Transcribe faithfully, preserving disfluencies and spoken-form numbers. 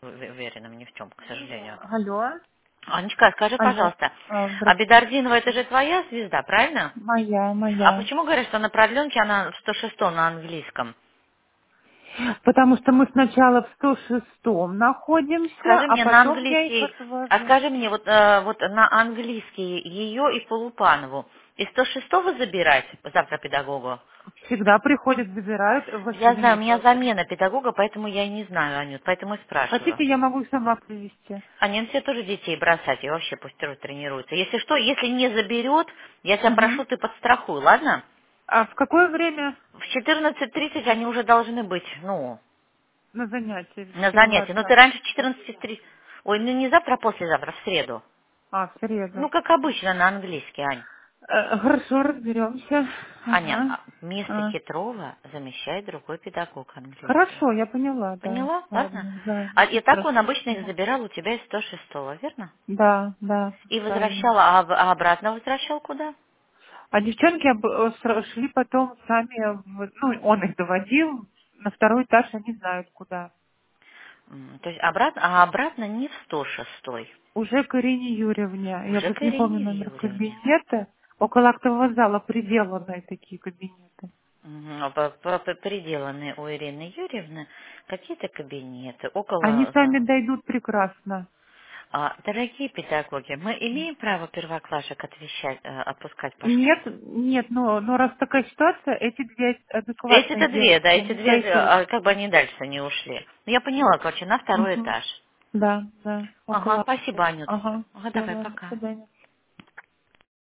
уверенным ни в чем, к сожалению. Алло, Анечка, скажи, алло. пожалуйста, А, здра- а Бедардинова это же твоя звезда, правильно? Моя, А моя. почему говорят, что на продленке она в сто шестом на английском? Потому что мы сначала в сто шестом находимся, Скажи а мне на потом я их английский, а отвожу. скажи мне вот, э, вот на английский ее и Полупанову из сто шестого забирать завтра педагогу? Всегда приходят, забирают. Я знаю, у Василий, меня замена педагога, поэтому я и не знаю, Анют, поэтому и спрашиваю. хотите, я могу сама привезти. А не все тоже детей бросать, и вообще пусть тоже тренируются. Если что, если не заберет, я тебя Мгм. прошу, ты подстрахуй, ладно? А в какое время В четырнадцать тридцать они уже должны быть, ну, на занятии на занятии. Но ты вскрываться? раньше четырнадцать тридцать. Ой, ну не завтра, а послезавтра, в среду. А, в Ну, среду. как обычно, на английский, Ань. Э, Хорошо, разберемся. Аня, Ага. а место А. Хитрова замещает другой педагог английский. Хорошо, я поняла, да. Поняла? Ладно? Ладно, да, А и так он хорошо. обычно их Ага. забирал у тебя из сто шестого, верно? Да, да, И правильно. возвращал, а об- а обратно возвращал куда? А девчонки об- э, сра- шли потом сами, в- ну, он их доводил, на второй этаж, они знают куда. М, То есть обратно, а обратно не в сто шестой, Уже к Ирине Юрьевне, я уже к просто не помню Ирине номер Юрьевне. кабинета, около актового зала приделанные такие кабинеты. Мгм. А по- по- по- Приделаны у Ирины Юрьевны какие-то кабинеты Они около сами зала. дойдут прекрасно. А, дорогие педагоги, мы имеем право первоклашек отвечать, э, отпускать по Нет, школе? нет, но, но раз такая ситуация, эти две адекватные Эти-то две, да, девочки, эти они две, э, дойдут. а как бы они дальше не ушли. Ну, я поняла, короче, на второй Мгм. этаж. Да, да, Ага, около. спасибо, Анют. Ага, Ага, все, давай, ладно, до пока. свидания.